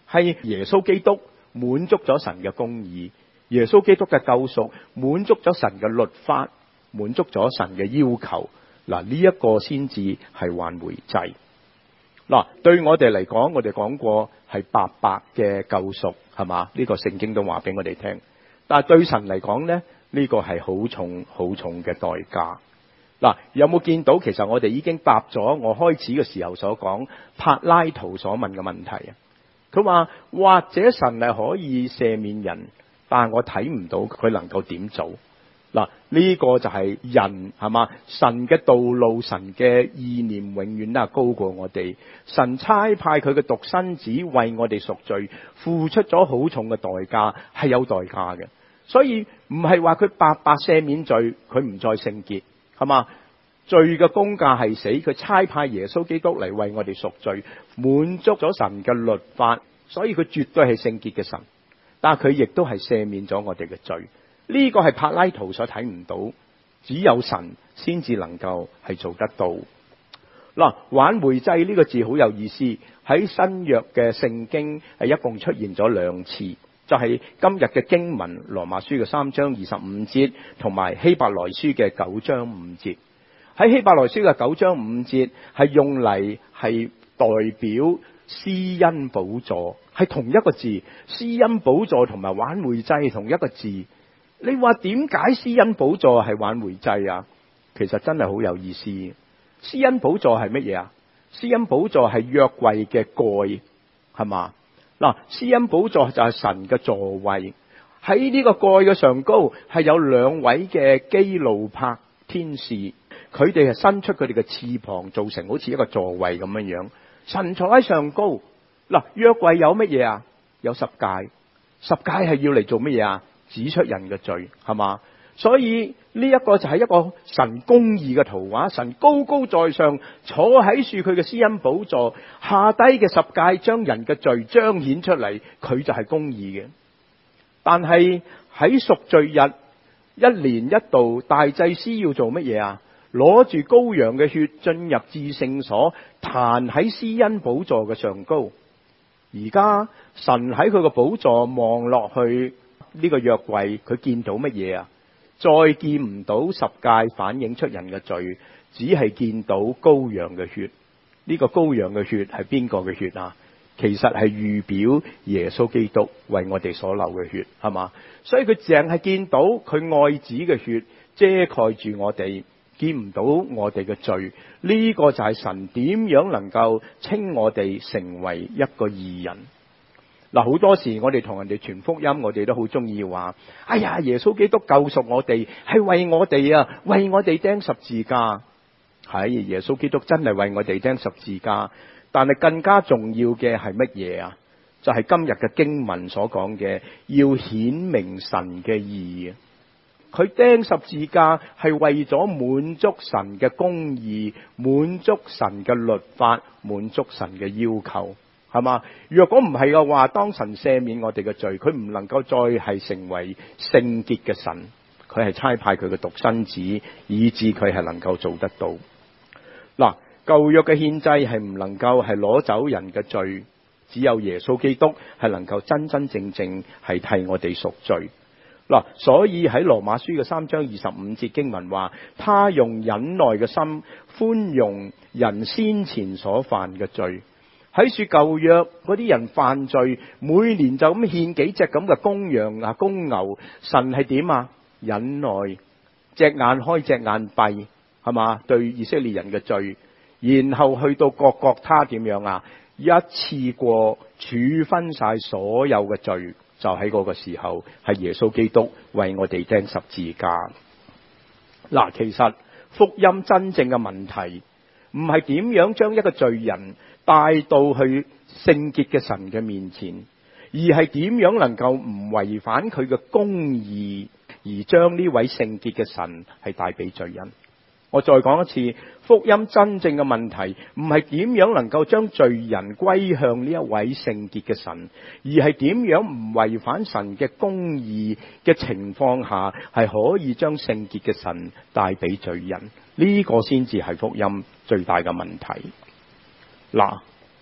係耶穌基督滿足咗神嘅公義，耶穌基督嘅救贖滿足咗神嘅律法，滿足咗神嘅要求。嗱，呢一個先至係挽回祭。嗱，對我哋嚟講，我哋講過係白白嘅救贖，係嘛？呢個聖經都話俾我哋聽。但係對神嚟講呢，呢個係好重好重嘅代價。嗱，有冇見到其實我哋已經答咗我開始嘅時候所講柏拉圖所問嘅問題啊？佢話或者神係可以赦免人，但係我睇唔到佢能夠點做。嗱，呢個就係人，係嘛？神嘅道路，神嘅意念永遠都係高過我哋。神差派佢嘅獨生子為我哋贖罪，付出咗好重嘅代價，係有代價嘅。所以唔係話佢白白赦免罪，佢唔再聖潔，係嘛？罪嘅工價係死，佢差派耶穌基督嚟為我哋贖罪，滿足咗神嘅律法，所以佢絕對係聖潔嘅神。但係佢亦都係赦免咗我哋嘅罪。呢個係柏拉圖所睇唔到，只有神先至能夠係做得到。嗱，挽回祭呢個字好有意思，喺新約嘅聖經係一共出現咗2次，就係今日嘅經文羅馬書嘅3章25節，同埋希伯來書嘅9章5節。喺希伯來書嘅9章5節係用嚟係代表施恩寶座，係同一個字，施恩寶座同埋挽回祭同一個字。你話點解施恩寶座係挽回祭啊？其實真係好有意思。施恩寶座係乜嘢啊？施恩寶座係約櫃嘅蓋，係嘛？嗱，施恩寶座就係神嘅座位。喺呢個蓋嘅上高係有2位嘅基路伯天使，佢哋係伸出佢哋嘅翅膀，做成好似一個座位咁樣樣。神坐喺上高。嗱，約櫃有乜嘢啊？有十誡，十誡係要嚟做乜嘢啊？指出人嘅罪，係嘛？所以呢一個就係一個神公義嘅圖畫。神高高在上坐喺樹佢嘅施恩寶座，下低嘅十誡將人嘅罪彰顯出嚟，佢就係公義嘅。但係喺贖罪日，1年1度，大祭司要做乜嘢啊？攞住羔羊嘅血進入至聖所，彈喺施恩寶座嘅上高。而家神喺佢個寶座望落去。呢個約櫃佢見到乜嘢啊？再見唔到十誡反映出人嘅罪，只係見到羔羊嘅血。呢個羔羊嘅血係邊個嘅血啊？其實係預表耶穌基督為我哋所流嘅血，係嘛？所以佢淨係見到佢愛子嘅血遮蓋住我哋，見唔到我哋嘅罪。呢個就係神點樣能夠稱我哋成為一個義人。嗱，好多時我哋同人哋傳福音，我哋都好中意話：哎呀，耶穌基督救贖我哋，係為我哋啊，為我哋釘十字架。係，耶穌基督真係為我哋釘十字架，但係更加重要嘅係乜嘢啊？就係今日嘅經文所講嘅，要顯明神嘅義。佢釘十字架係為咗滿足神嘅公義，滿足神嘅律法，滿足神嘅要求。係嘛？若果唔係嘅話，當神赦免我哋嘅罪，佢唔能夠再係成為聖潔嘅神。佢係差派佢嘅獨生子，以致佢係能夠做得到。嗱，舊約嘅獻祭係唔能夠係攞走人嘅罪，只有耶穌基督係能夠真真正正係替我哋贖罪。嗱，所以喺羅馬書嘅3章25節經文話，他用忍耐嘅心寬容人先前所犯嘅罪。喺說舊約嗰啲人犯罪，每年就咁獻幾隻咁嘅公羊啊、公牛，神係點啊？忍耐，隻眼開隻眼閉，係嘛？對以色列人嘅罪，然後去到各各他點樣啊？一次過處分晒所有嘅罪，就喺嗰個時候係耶穌基督為我哋釘十字架。嗱，其實福音真正嘅問題唔係點樣將一個罪人帶到去聖潔嘅神嘅面前，而係點樣能夠唔違反佢嘅公義，而將呢位聖潔嘅神係帶俾罪人。我再講一次，福音真正嘅問題唔係點樣能夠將罪人歸向呢一位聖潔嘅神，而係點樣唔違反神嘅公義嘅情況下，係可以將聖潔嘅神帶俾罪人。呢個先至係福音最大嘅問題。嗱，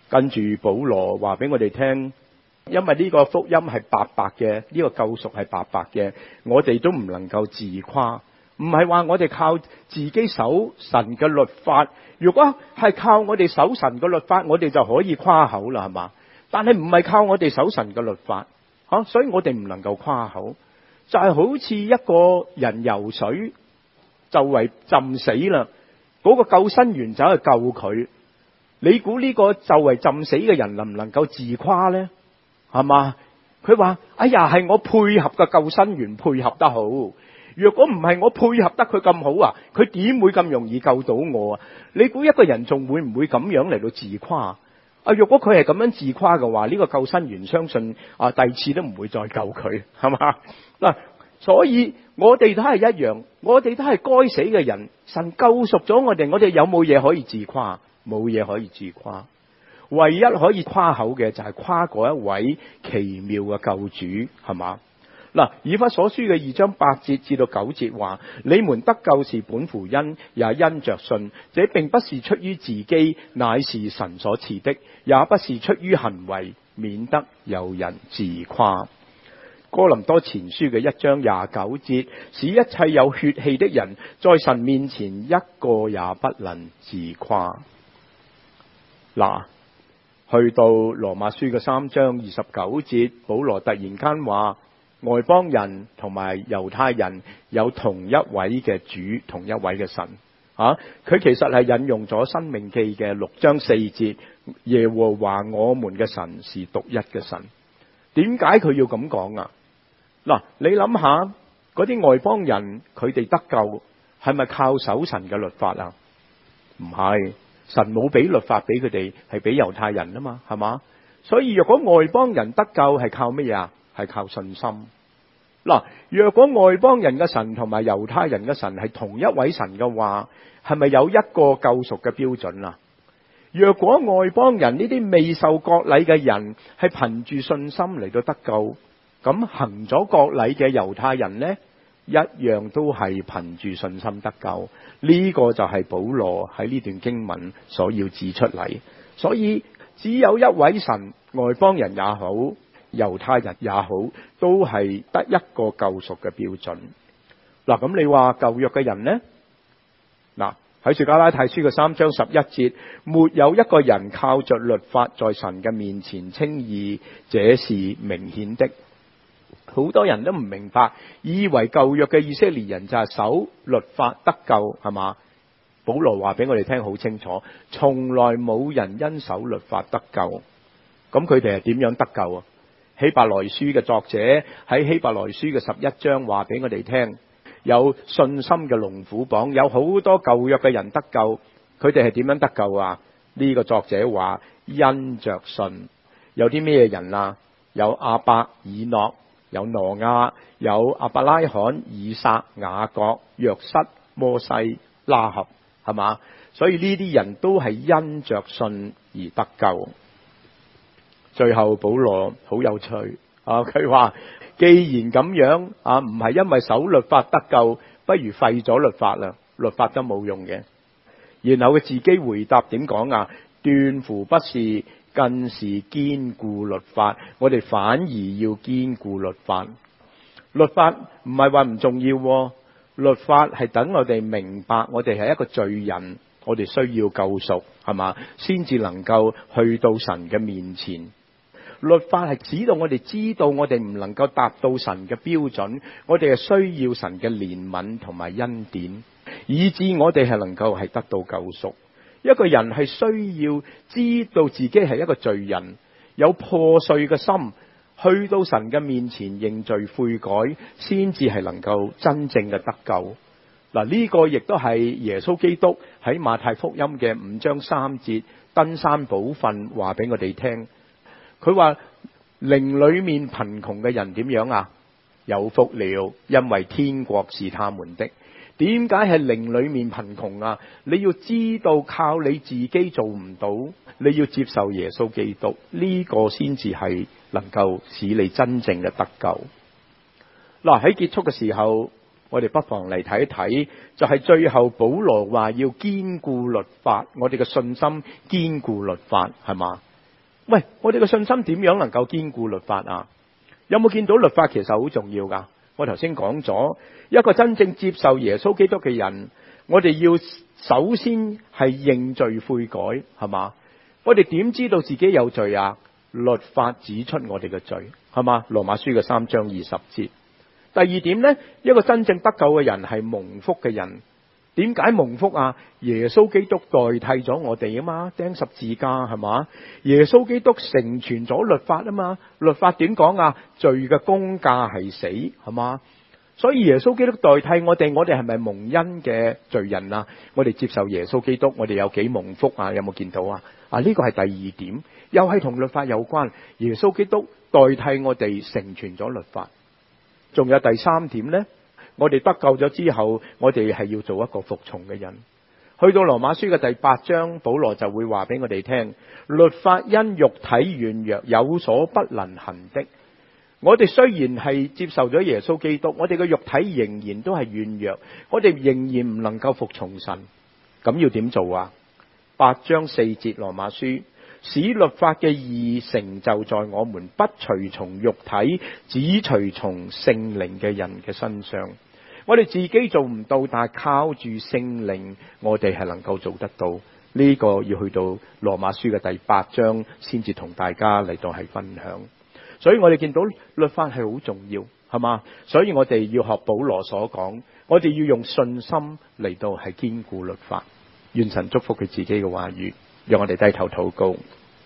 跟住保羅話俾我哋聽，因為呢個福音係白白嘅，呢個救贖係白白嘅，我哋都唔能夠自誇。唔係話我哋靠自己守神嘅律法，如果係靠我哋守神嘅律法，我哋就可以誇口啦，係嘛？但係唔係靠我哋守神嘅律法，所以我哋唔能夠誇口。就係好似一個人游水就為浸死啦，嗰個救生員走去救佢，你估呢個就為浸死嘅人能唔能夠自誇呢？係嘛？佢話：哎呀，係我配合嘅救生員配合得好。若果唔係我配合得佢咁好啊，佢點會咁容易救到我啊？你估一個人仲會唔會咁樣嚟到自誇？若果佢係咁樣自誇嘅話，呢個救生員相信第二次都唔會再救佢，係嘛？嗱，所以我哋都係一樣，我哋都係該死嘅人。神救贖咗我哋，我哋有冇嘢可以自誇？冇嘢可以自誇。唯一可以誇口嘅就係誇嗰一位奇妙嘅救主，係嘛？嗱，以弗所書嘅2章8節至到9節話：你們得救是本乎恩，也因着信。這並不是出於自己，乃是神所賜的；也不是出於行為，免得有人自誇。哥林多前書嘅1章29節：使一切有血氣的人，在神面前一個也不能自誇。嗱，去到羅馬書嘅3章29節，保羅突然間話：外邦人同埋猶太人有同一位嘅主，同一位嘅神。佢其實係引用咗申命記嘅6章4節，耶和華我們嘅神是獨一嘅神。點解佢要咁講啊？嗱，你諗下嗰啲外邦人，佢哋得救係咪靠守神嘅律法啊？唔係，神冇俾律法俾佢哋，係俾猶太人啊嘛，係嘛？所以若果外邦人得救係靠乜嘢啊？係靠信心。嗱，若果外邦人嘅神同埋猶太人嘅神係同一位神嘅話，係咪有一個救贖嘅標準啊？若果外邦人呢啲未受割禮嘅人係憑住信心嚟到得救，咁行咗割禮嘅猶太人呢，一樣都係憑住信心得救。呢個就係保羅喺呢段經文所要指出嚟。所以只有一位神，外邦人也好，猶太人也好，都係得一個救贖嘅標準。嗱，咁你話舊約嘅人呢？嗱，喺《加拉太書》嘅3章11節，沒有一個人靠着律法在神嘅面前稱義，這是明顯的。好多人都唔明白，以為舊約嘅以色列人就係守律法得救，係嘛？保羅話俾我哋聽好清楚，從來冇人因守律法得救。咁佢哋係點樣得救啊？希伯來書嘅作者喺希伯來書嘅11章話俾我哋聽，有信心嘅龍虎榜，有好多舊約嘅人得救，佢哋係點樣得救啊？呢個作者話因着信。有啲咩人啊？有亞伯、以諾，有挪亞，有亞伯拉罕、以撒、雅各、約瑟、摩西、拉合，係嘛？所以呢啲人都係因着信而得救。最後保羅好有趣佢話既然咁樣唔係因為守律法得救，不如廢咗律法啦，律法都冇用嘅。然後佢自己回答點講啊？斷乎不是，更是堅固律法。我哋反而要堅固律法。律法唔係話唔重要，律法係等我哋明白我哋係一個罪人，我哋需要救贖，係嘛？先至能夠去到神嘅面前。律法係指到我哋知道我哋唔能夠達到神嘅標準，我哋係需要神嘅憐憫同埋恩典，以致我哋係能夠係得到救贖。一個人係需要知道自己係一個罪人，有破碎嘅心，去到神嘅面前認罪悔改，先至係能夠真正嘅得救。嗱，呢個亦都係耶穌基督喺馬太福音嘅5章3節登山寶訓話俾我哋聽。佢話靈裏面貧窮嘅人點樣啊？有福了，因為天國是他們的。點解係靈裏面貧窮啊？你要知道靠你自己做唔到，你要接受耶穌基督，呢個先至係能夠使你真正嘅得救。嗱，喺結束嘅時候，我哋不妨嚟睇一睇，就係最後保羅話要堅固律法，我哋嘅信心堅固律法，係嘛？ 喂，我哋嘅信心點樣能夠堅固律法啊？有冇見到律法其實好重要噶？我頭先講咗，一個真正接受耶穌基督嘅人，我哋要首先係認罪悔改，係嘛？我哋點知道自己有罪啊？律法指出我哋嘅罪，係嘛？羅馬書嘅3章20節。第二點呢，一個真正得救嘅人係蒙福嘅人。點解蒙福啊？耶穌基督代替咗我哋啊嘛，釘十字架，係嘛？耶穌基督成全咗律法啊嘛。律法點講啊？罪嘅工價係死，係嘛？所以耶穌基督代替我哋係咪蒙恩嘅罪人啊？我哋接受耶穌基督，我哋有幾蒙福啊？有冇見到啊？呢個係第二點，又係同律法有關。耶穌基督代替我哋成全咗律法。仲有第三點呢，我哋得救咗之後，我哋係要做一個服從嘅人。去到羅馬書嘅第8章，保羅就會話俾我哋聽，律法因肉體軟弱有所不能行的。我哋雖然係接受咗耶穌基督，我哋嘅肉體仍然都係軟弱，我哋仍然唔能夠服從神。咁要點做啊？8章4節羅馬書，使律法嘅義成就在我們不隨從肉體，只隨從聖靈嘅人嘅身上。我哋自己做唔到，但係靠住聖靈，我哋係能夠做得到。呢個要去到羅馬書嘅第8章先至同大家嚟到係分享。所以我哋見到律法係好重要，係嘛？所以我哋要學保羅所講，我哋要用信心嚟到係堅固律法。願神祝福佢自己嘅話語，讓我哋低頭禱告。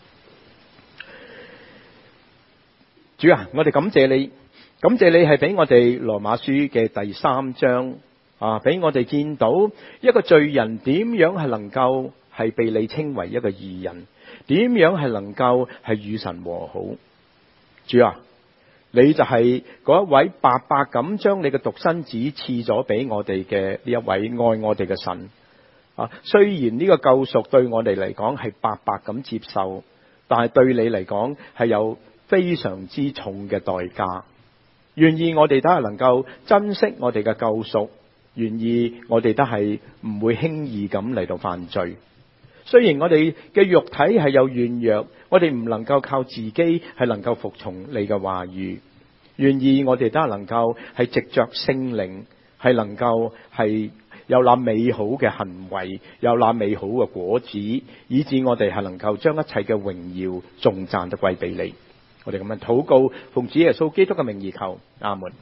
主啊，我哋感謝你，感謝你係俾我哋羅馬書嘅第3章啊，俾我哋見到一個罪人點樣係能夠係被你稱為一個義人，點樣係能夠係與神和好。主啊，你就係嗰一位白白咁將你嘅獨生子賜咗俾我哋嘅呢一位愛我哋嘅神啊。雖然呢個救贖對我哋嚟講係白白咁接受，但係對你嚟講係有非常之重嘅代價。願意我哋都係能夠珍惜我哋嘅救贖，願意我哋都係唔會輕易咁嚟到犯罪。雖然我哋嘅肉體係有軟弱，我哋唔能夠靠自己係能夠服從你嘅話語。願意我哋都係能夠係藉着聖靈係能夠係有那美好嘅行為，有那美好嘅果子，以致我哋係能夠將一切嘅榮耀頌讚都歸俾你。我哋咁樣禱告，奉主耶穌基督嘅名而求，阿門。